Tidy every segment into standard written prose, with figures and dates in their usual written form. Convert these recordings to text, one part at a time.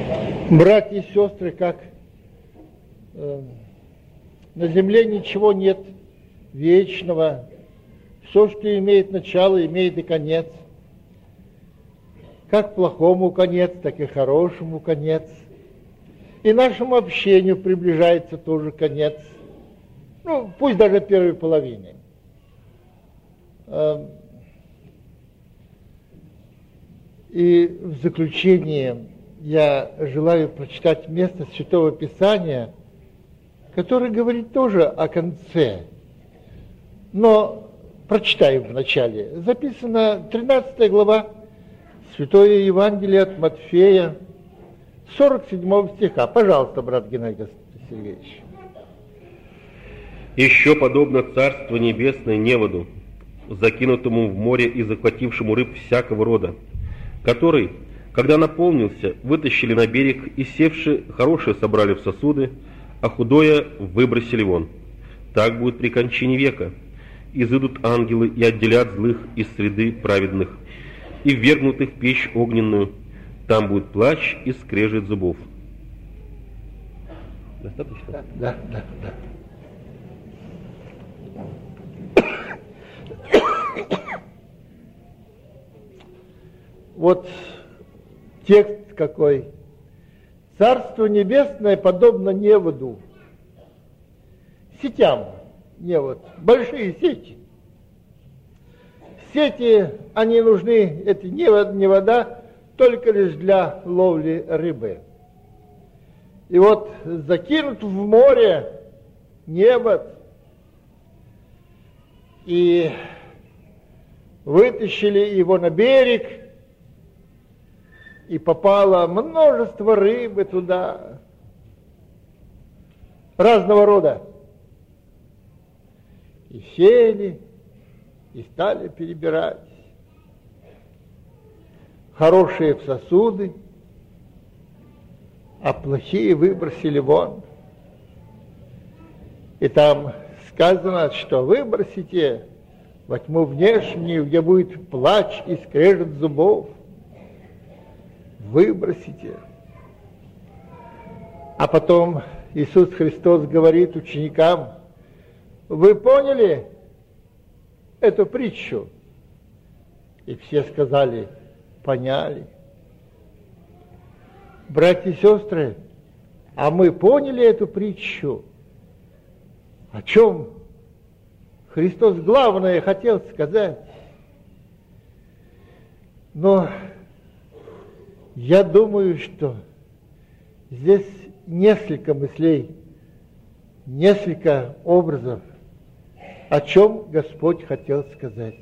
Братья и сестры, как на земле ничего нет вечного, все, что имеет начало, имеет и конец. Как плохому конец, так и хорошему конец. И нашему общению приближается тоже конец. Ну, пусть даже первой половины. И в заключение я желаю прочитать место Святого Писания, которое говорит тоже о конце. Но прочитаю вначале. Записано 13 глава Святое Евангелие от Матфея, 47 стиха. Пожалуйста, брат Геннадий Сергеевич. «Еще подобно Царство Небесное неводу, закинутому в море и захватившему рыб всякого рода, который, когда наполнился, вытащили на берег и, севши, хорошее собрали в сосуды, а худое выбросили вон. Так будет при кончине века. Изыдут ангелы и отделят злых из среды праведных, и ввергнут их в печь огненную. Там будет плач и скрежет зубов». Достаточно? Да. Вот текст какой. Царство Небесное подобно неводу, сетям, невод, большие сети. Сети, они нужны, это не вода, только лишь для ловли рыбы. И вот закинут в море невод и вытащили его на берег, и попало множество рыбы туда, разного рода. И сели, и стали перебирать. Хорошие в сосуды, а плохие выбросили вон. И там сказано, что выбросите во тьму внешнюю, где будет плач и скрежет зубов. Выбросите. А потом Иисус Христос говорит ученикам: вы поняли эту притчу? И все сказали: поняли. Братья и сестры, а мы поняли эту притчу? О чем Христос главное хотел сказать? Но я думаю, что здесь несколько мыслей, несколько образов, о чем Господь хотел сказать.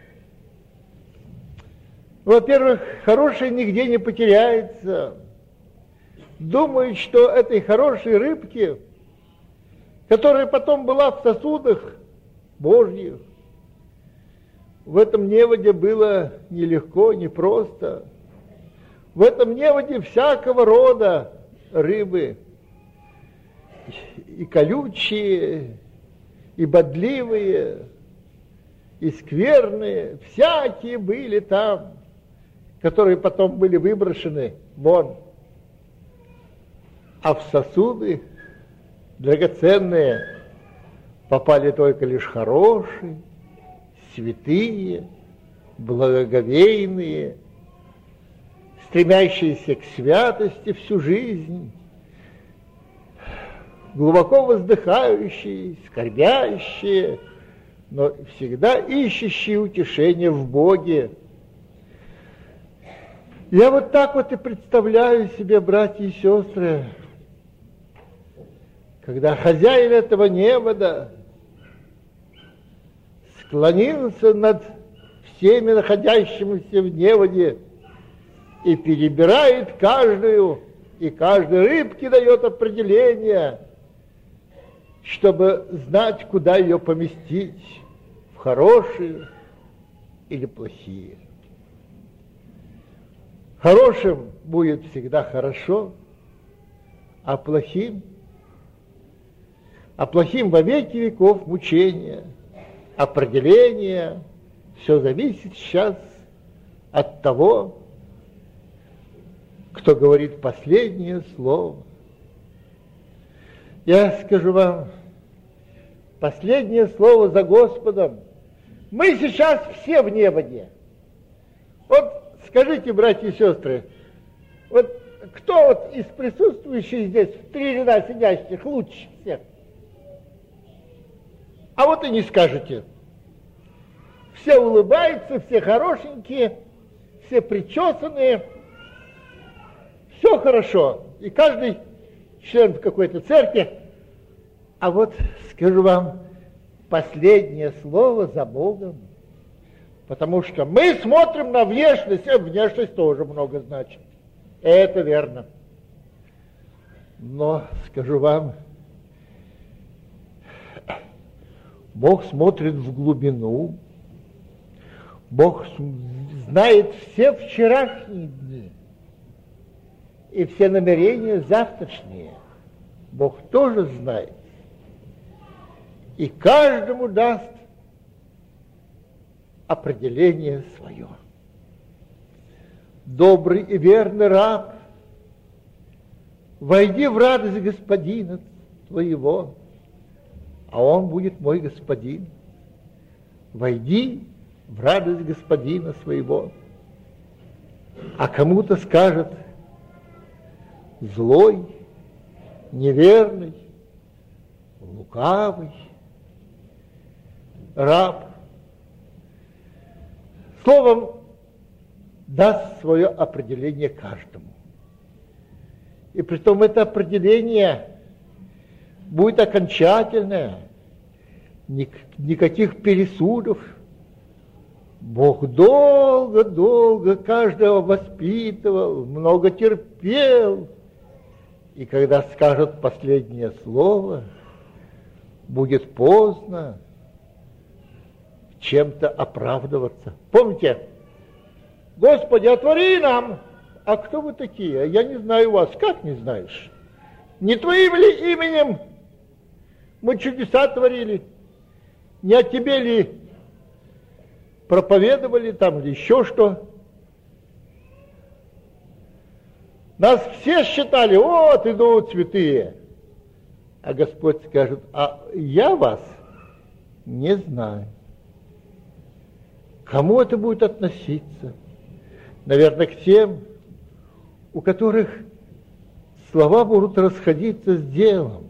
Во-первых, хороший нигде не потеряется. Думают, что этой хорошей рыбки, которая потом была в сосудах Божьих, в этом неводе было нелегко, непросто. В этом неводе всякого рода рыбы, и колючие, и бодливые, и скверные, всякие были там, которые потом были выброшены вон. А в сосуды драгоценные попали только лишь хорошие, святые, благоговейные, стремящиеся к святости всю жизнь, глубоко воздыхающие, скорбящие, но всегда ищущие утешение в Боге. Я вот так вот и представляю себе, братья и сестры, когда хозяин этого невода склонился над всеми находящимися в неводе и перебирает каждую, и каждой рыбке дает определение, чтобы знать, куда ее поместить, в хорошие или плохие. Хорошим будет всегда хорошо, а плохим во веки веков мучения, определение. Все зависит сейчас от того, кто говорит последнее слово. Я скажу вам, последнее слово за Господом. Мы сейчас все в неводе. Вот скажите, братья и сестры, вот кто вот из присутствующих здесь, в 3 ряда сидящих, лучше всех? А вот и не скажете. Все улыбаются, все хорошенькие, все причесанные, все хорошо. И каждый член в какой-то церкви. А вот скажу вам, последнее слово за Богом. Потому что мы смотрим на внешность, а внешность тоже много значит. Это верно. Но скажу вам, Бог смотрит в глубину, Бог знает все вчерашние дни и все намерения завтрашние. Бог тоже знает. И каждому даст определение свое. Добрый и верный раб, войди в радость господина твоего, а он будет мой господин. Войди в радость господина своего. А кому-то скажет: злой, неверный, лукавый раб. Словом, даст свое определение каждому. И притом это определение будет окончательное, никаких пересудов. Бог долго-долго каждого воспитывал, много терпел. И когда скажет последнее слово, будет поздно чем-то оправдываться. Помните, Господи, отвори нам. А кто вы такие? Я не знаю вас. Как не знаешь? Не твоим ли именем мы чудеса творили? Не о тебе ли проповедовали там или еще что? Нас все считали: вот идут святые. А Господь скажет: а я вас не знаю. Кому это будет относиться? Наверное, к тем, у которых слова будут расходиться с делом.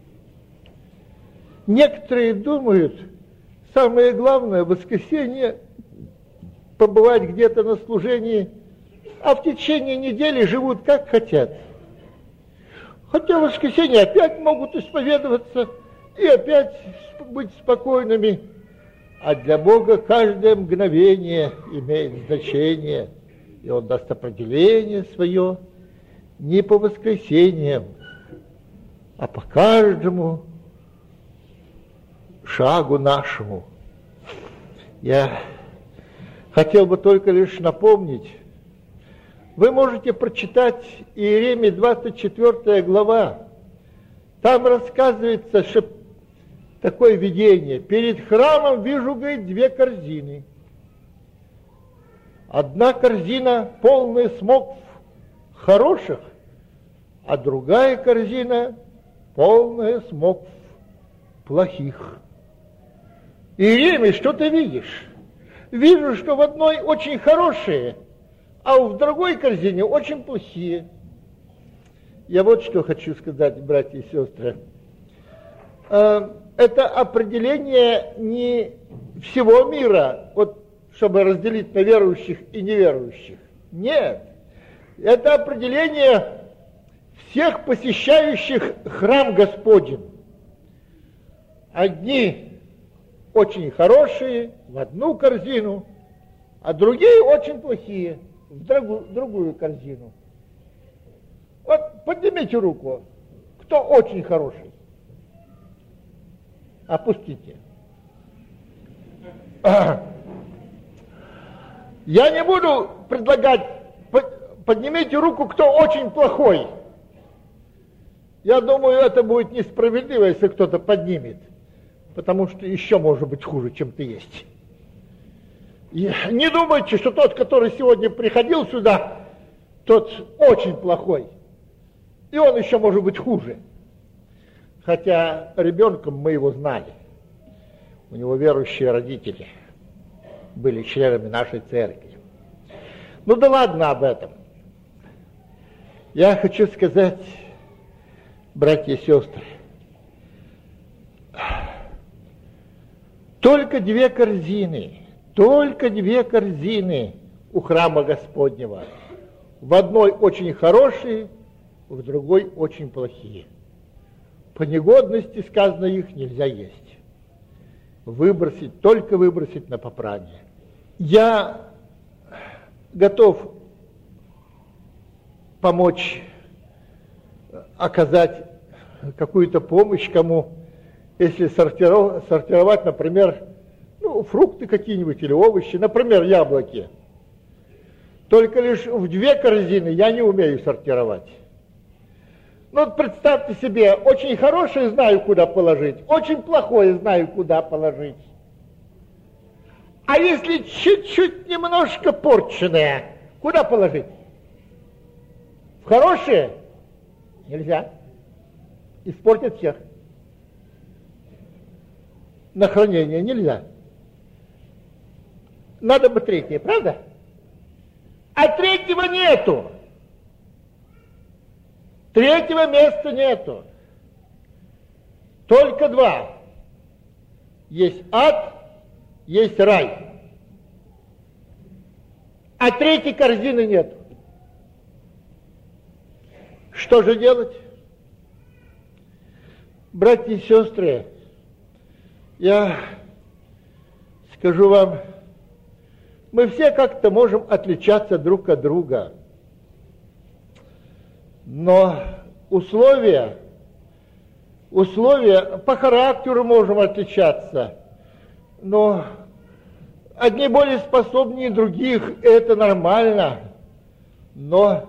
Некоторые думают, самое главное в воскресенье побывать где-то на служении, а в течение недели живут как хотят. Хотя в воскресенье опять могут исповедоваться и опять быть спокойными. А для Бога каждое мгновение имеет значение, и Он даст определение свое не по воскресеньям, а по каждому шагу нашему. Я хотел бы только лишь напомнить, вы можете прочитать Иеремии 24 глава. Там рассказывается, что такое видение. Перед храмом вижу, говорит, 2 корзины. Одна корзина полная смокв хороших, а другая корзина полная смокв плохих. Иеремия, что ты видишь? Вижу, что в одной очень хорошие, а в другой корзине очень плохие. Я вот что хочу сказать, братья и сестры. Это определение не всего мира, вот чтобы разделить на верующих и неверующих. Нет. Это определение всех посещающих храм Господень. Одни очень хорошие в одну корзину, а другие очень плохие в другую корзину. Вот поднимите руку, кто очень хороший. Опустите. Я не буду предлагать, поднимите руку, кто очень плохой. Я думаю, это будет несправедливо, если кто-то поднимет, потому что еще может быть хуже, чем ты есть. И не думайте, что тот, который сегодня приходил сюда, тот очень плохой. И он еще может быть хуже. Хотя ребенком мы его знали. У него верующие родители были членами нашей церкви. Ну да ладно об этом. Я хочу сказать, братья и сестры, только две корзины у храма Господнего. В одной очень хорошие, в другой очень плохие. По негодности, сказано, их нельзя есть. Только выбросить на попрание. Я готов помочь, оказать какую-то помощь кому, если сортировать, например, фрукты какие-нибудь или овощи, например, яблоки. Только лишь в две корзины я не умею сортировать. Ну вот представьте себе, очень хорошее знаю, куда положить, очень плохое знаю, куда положить. А если чуть-чуть немножко порченное, куда положить? В хорошее? Нельзя. Испортит всех. На хранение нельзя. Надо бы третье, правда? А третьего нету. Третьего места нету. Только два. Есть ад, есть рай. А третьей корзины нет. Что же делать? Братья и сестры, я скажу вам, мы все как-то можем отличаться друг от друга. Но условия по характеру можем отличаться. Но одни более способнее других, это нормально. Но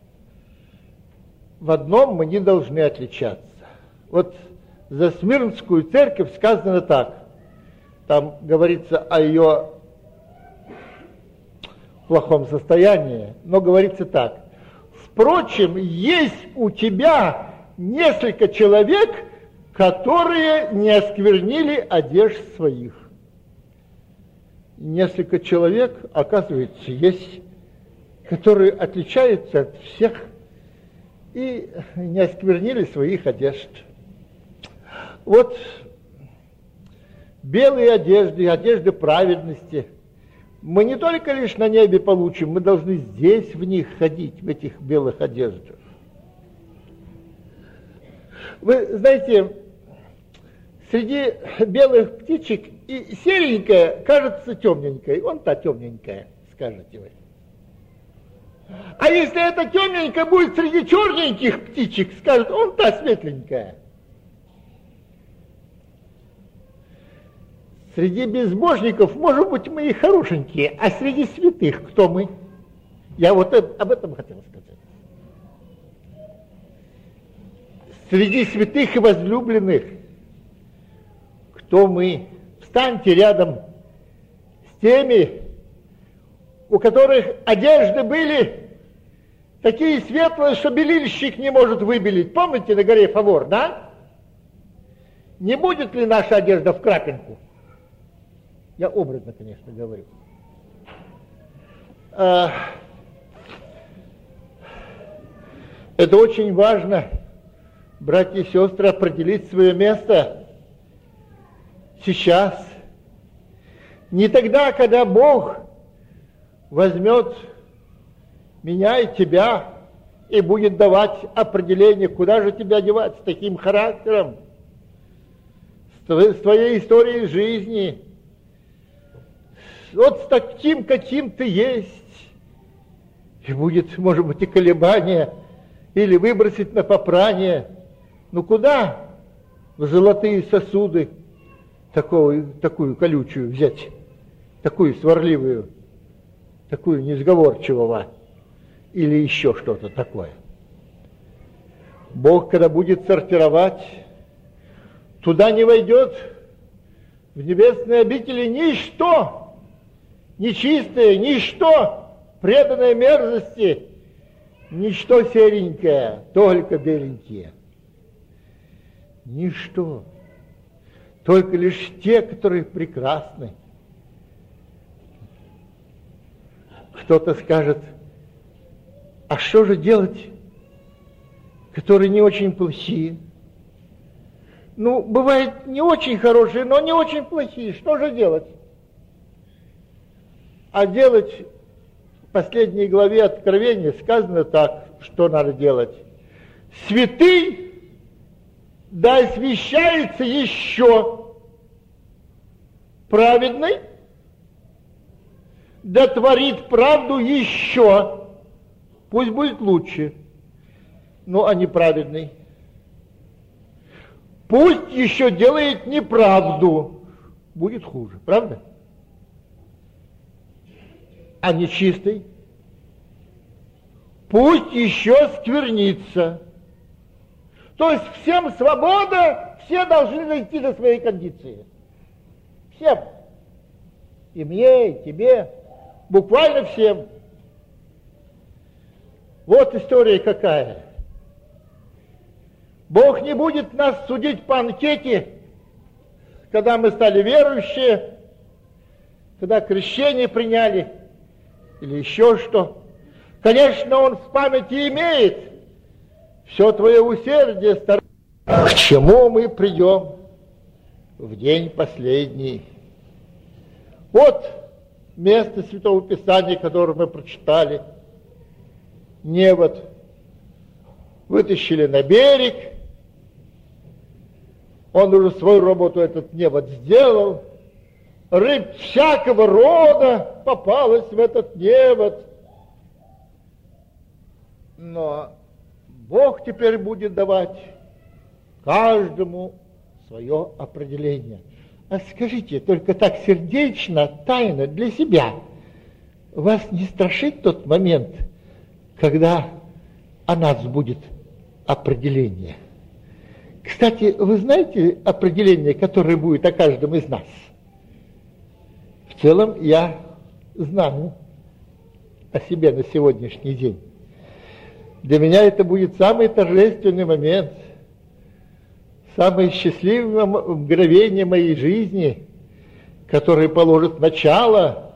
в одном мы не должны отличаться. Вот за Смирнскую церковь сказано так. Там говорится о ее плохом состоянии, но говорится так. Впрочем, есть у тебя несколько человек, которые не осквернили одежд своих. Несколько человек, оказывается, есть, которые отличаются от всех и не осквернили своих одежд. Вот белые одежды, одежды праведности, мы не только лишь на небе получим, мы должны здесь в них ходить, в этих белых одеждах. Вы знаете, среди белых птичек и серенькая кажется темненькой, вон та темненькая, скажете вы. А если эта темненькая будет среди черненьких птичек, скажут, вон та светленькая. Среди безбожников, может быть, мы и хорошенькие, а среди святых кто мы? Я вот об этом хотел сказать. Среди святых и возлюбленных кто мы? Встаньте рядом с теми, у которых одежды были такие светлые, что белильщик не может выбелить. Помните на горе Фавор, да? Не будет ли наша одежда в крапинку? Я образно, конечно, говорю. Это очень важно, братья и сестры, определить свое место сейчас. Не тогда, когда Бог возьмет меня и тебя и будет давать определение, куда же тебя девать с таким характером, с твоей историей жизни, вот с таким, каким ты есть. И будет, может быть, и колебание, или выбросить на попрание. Ну куда в золотые сосуды такую колючую взять, такую сварливую, такую несговорчивого, или еще что-то такое. Бог, когда будет сортировать, туда не войдет, в небесные обители, ничто, нечистое, ничто, преданное мерзости, Ничто серенькое, только беленькие. Ничто. Только лишь те, которые прекрасны. Кто-то скажет, а что же делать, которые не очень плохие? Ну, бывает не очень хорошие, но не очень плохие. Что же делать? А делать в последней главе Откровения сказано так, что надо делать. Святый да освящается еще, праведный да творит правду еще, пусть будет лучше, но а неправедный. Пусть еще делает неправду, будет хуже, правда? А нечистый пусть еще сквернится. То есть всем свобода, все должны дойти до своей кондиции. Всем. И мне, и тебе, буквально всем. Вот история какая. Бог не будет нас судить по анкете, когда мы стали верующие, когда крещение приняли, или еще что. Конечно, Он в памяти имеет все твое усердие, к чему мы придем в день последний. Вот место Святого Писания, которое мы прочитали. Невод вытащили на берег. Он уже свою работу, этот невод, сделал. Рыб всякого рода попалась в этот невод. Но Бог теперь будет давать каждому свое определение. А скажите, только так сердечно, тайно, для себя, вас не страшит тот момент, когда о нас будет определение? Кстати, вы знаете определение, которое будет о каждом из нас? В целом я знаю о себе на сегодняшний день. Для меня это будет самый торжественный момент, самое счастливое мгновение моей жизни, которое положит начало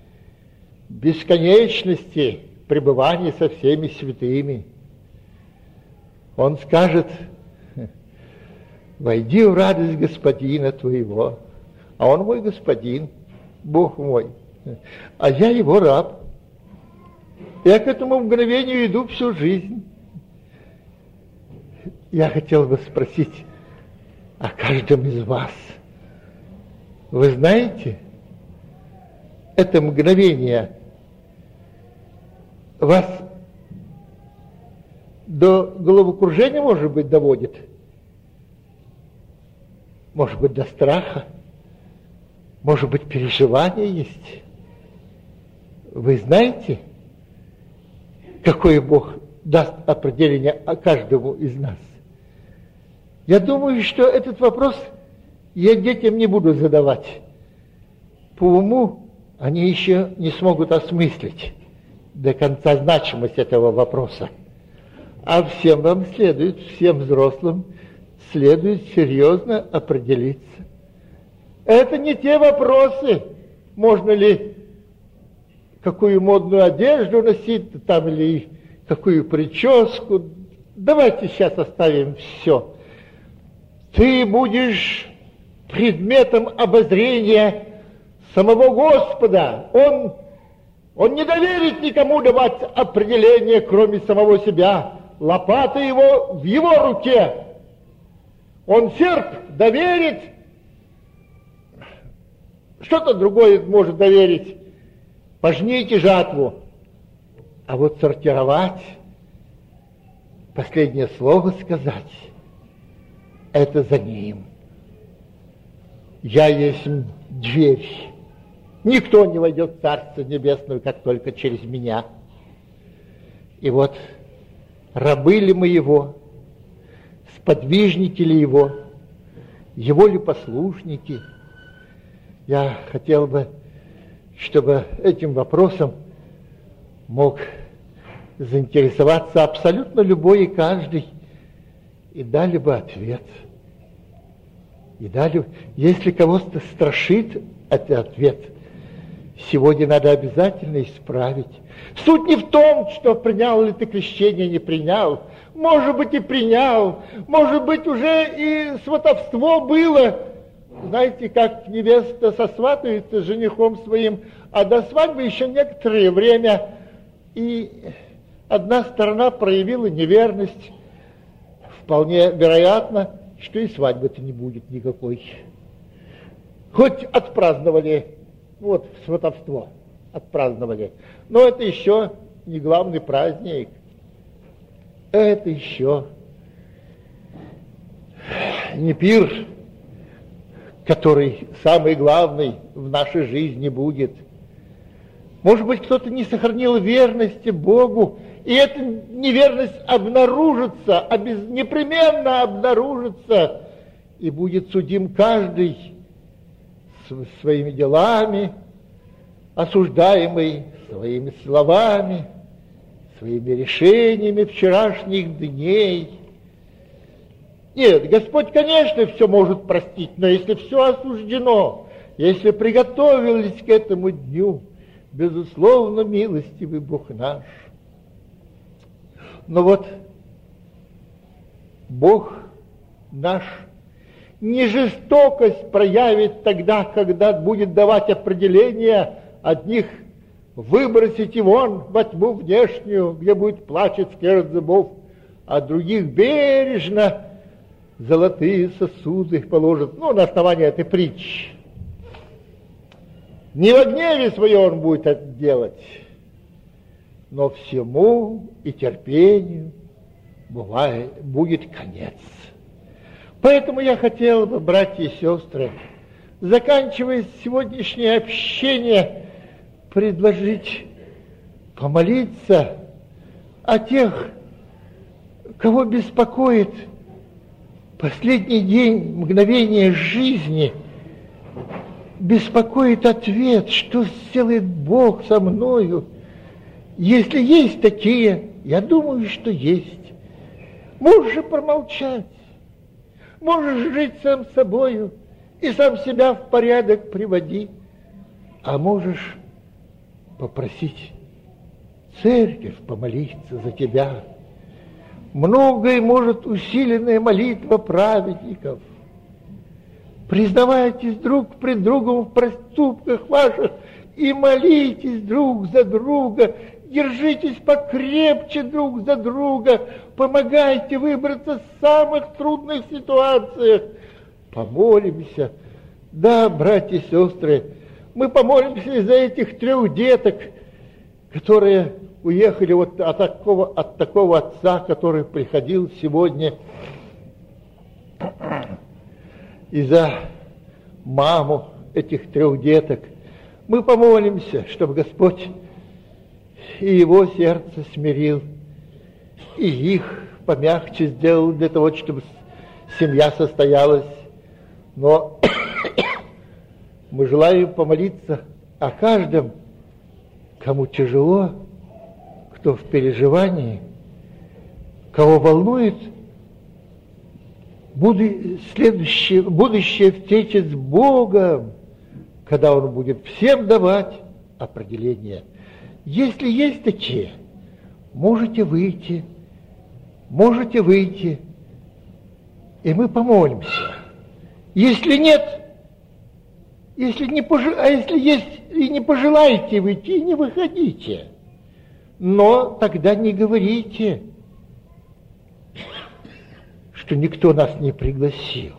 бесконечности пребывания со всеми святыми. Он скажет: войди в радость Господина твоего. А он мой Господин, Бог мой, а я его раб. Я к этому мгновению иду всю жизнь. Я хотел бы спросить о каждом из вас. Вы знаете, это мгновение вас до головокружения, может быть, доводит? Может быть, до страха? Может быть, переживания есть? Вы знаете, какое Бог даст определение о каждому из нас? Я думаю, что этот вопрос я детям не буду задавать. По уму они еще не смогут осмыслить до конца значимость этого вопроса. А всем вам следует, всем взрослым, следует серьезно определиться. Это не те вопросы, можно ли какую модную одежду носить, там, или какую прическу. Давайте сейчас оставим все. Ты будешь предметом обозрения самого Господа. Он не доверит никому давать определение, кроме самого себя. Лопата его в его руке. Он серп доверит, что-то другое может доверить. Пожните жатву. А вот сортировать, последнее слово сказать, это за ним. Я есть дверь. Никто не войдет в Царство Небесное, как только через меня. И вот рабы ли мы его, сподвижники ли его ли послушники? Я хотел бы, чтобы этим вопросом мог заинтересоваться абсолютно любой и каждый, и дали бы ответ. И дали, если кого-то страшит этот ответ, сегодня надо обязательно исправить. Суть не в том, что принял ли ты крещение, не принял. Может быть, и принял. Может быть, уже и сватовство было. Знаете, как невеста сосватывается с женихом своим, а до свадьбы еще некоторое время. И одна сторона проявила неверность. Вполне вероятно, что и свадьбы-то не будет никакой. Хоть отпраздновали, вот сватовство отпраздновали, но это еще не главный праздник. Это еще не пир, который самый главный в нашей жизни будет. Может быть, кто-то не сохранил верности Богу, и эта неверность обнаружится, непременно обнаружится, и будет судим каждый своими делами, осуждаемый своими словами, своими решениями вчерашних дней. Нет, Господь, конечно, все может простить, но если все осуждено, если приготовились к этому дню, безусловно, милостивый Бог наш. Но вот Бог наш не жестокость проявит тогда, когда будет давать определение, одних выбросить вон во тьму внешнюю, где будет плач и скрежет зубов, а других бережно золотые сосуды положит, на основании этой притчи. Не во гневе своем он будет это делать, но всему и терпению будет конец. Поэтому я хотел бы, братья и сестры, заканчивая сегодняшнее общение, предложить помолиться о тех, кого беспокоит последний день, мгновение жизни, беспокоит ответ, что сделает Бог со мною. Если есть такие, я думаю, что есть. Можешь же промолчать, можешь жить сам собою и сам себя в порядок приводи, а можешь попросить церковь помолиться за тебя. Многое может усиленная молитва праведников. Признавайтесь друг пред другом в проступках ваших и молитесь друг за друга. Держитесь покрепче друг за друга. Помогайте выбраться из самых трудных ситуациях. Помолимся. Да, братья и сестры, мы помолимся за этих 3 деток, которые уехали вот от такого отца, который приходил сегодня, и за маму этих 3 деток. Мы помолимся, чтобы Господь и его сердце смирил, и их помягче сделал для того, чтобы семья состоялась. Но мы желаем помолиться о каждом, кому тяжело, кто в переживании, кого волнует будущая встреча с Богом, когда Он будет всем давать определение. Если есть такие, можете выйти, и мы помолимся. Если нет, если есть и не пожелаете выйти, не выходите. Но тогда не говорите, что никто нас не пригласил.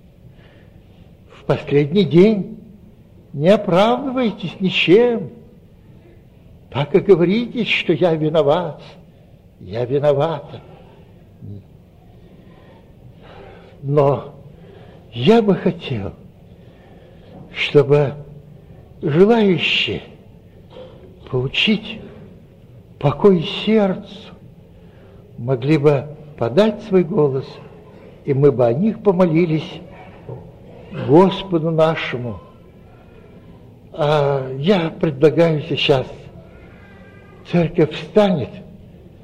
В последний день не оправдывайтесь ничем. Так и говорите, что я виноват, я виновата. Но я бы хотел, чтобы желающие получить покой сердцу могли бы подать свой голос, и мы бы о них помолились Господу нашему. А я предлагаю сейчас, церковь встанет,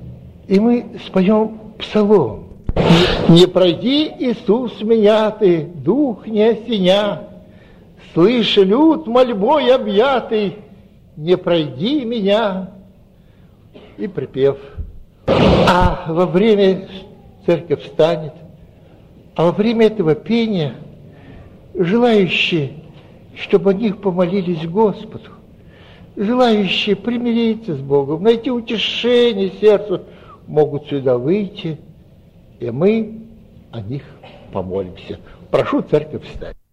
И мы споем псалом. «Не пройди, Иисус, меня ты, дух не осеня, слышь, люд мольбой объятый, не пройди меня». И припев. А во время церковь встанет, а во время этого пения желающие, чтобы о них помолились Господу, желающие примириться с Богом, найти утешение сердцу, могут сюда выйти, и мы о них помолимся. Прошу церковь встать.